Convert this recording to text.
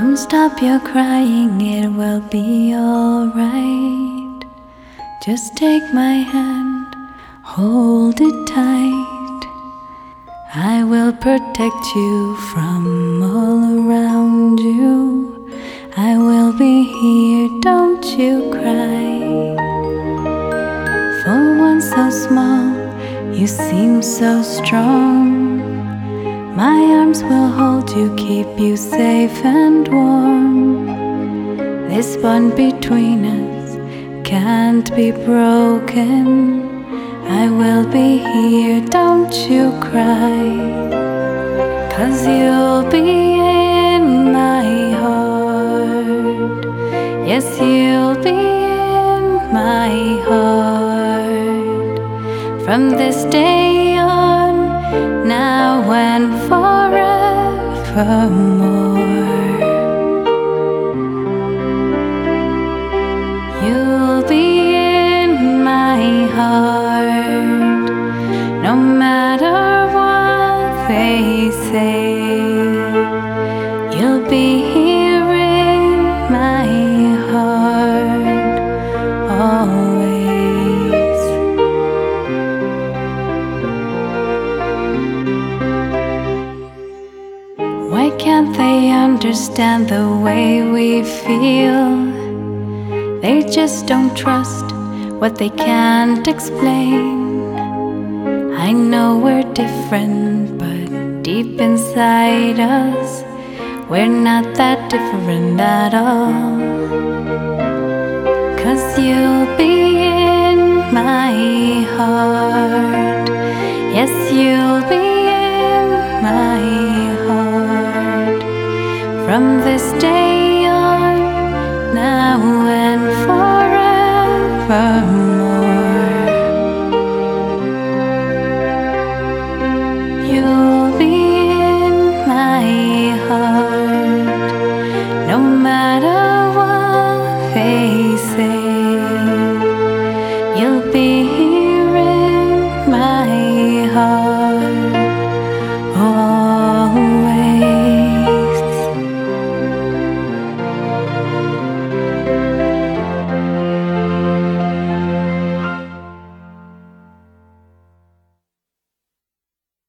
Don't stop your crying, it will be alright. Just take my hand, hold it tight. I will protect you from all around you. I will be here, don't you cry. For one so small, you seem so strong. My arms will hold you, keep you safe and warm. This bond between us can't be broken. I will be here, don't you cry. 'Cause you'll be in my heart. Yes, you'll be in my heart. From this day on, now and forevermore. You'll be in my heart, no matter what they say. You'll be here in my heart, always. Why can't they understand the way we feel? They just don't trust what they can't explain. I know we're different, but deep inside us, we're not that different at all. 'Cause you'll be in my heart.